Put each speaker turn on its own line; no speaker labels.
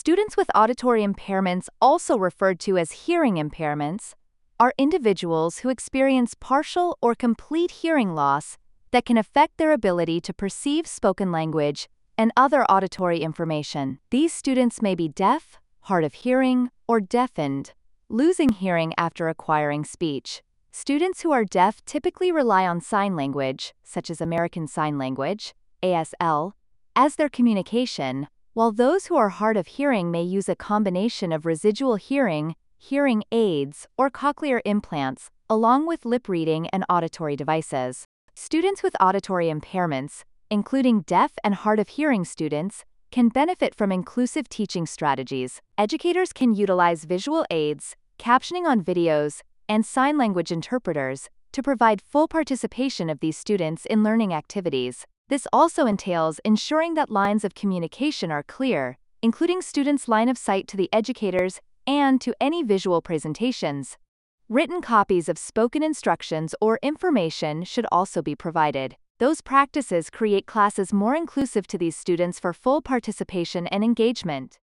Students with auditory impairments, also referred to as hearing impairments, are individuals who experience partial or complete hearing loss that can affect their ability to perceive spoken language and other auditory information. These students may be deaf, hard of hearing, or deafened, losing hearing after acquiring speech. Students who are deaf typically rely on sign language, such as American Sign Language, ASL, as their communication, while those who are hard of hearing may use a combination of residual hearing, hearing aids, or cochlear implants, along with lip reading and auditory devices. Students with auditory impairments, including deaf and hard of hearing students, can benefit from inclusive teaching strategies. Educators can utilize visual aids, captioning on videos, and sign language interpreters to provide full participation of these students in learning activities. This also entails ensuring that lines of communication are clear, including students' line of sight to the educators and to any visual presentations. Written copies of spoken instructions or information should also be provided. Those practices create classes more inclusive to these students for full participation and engagement.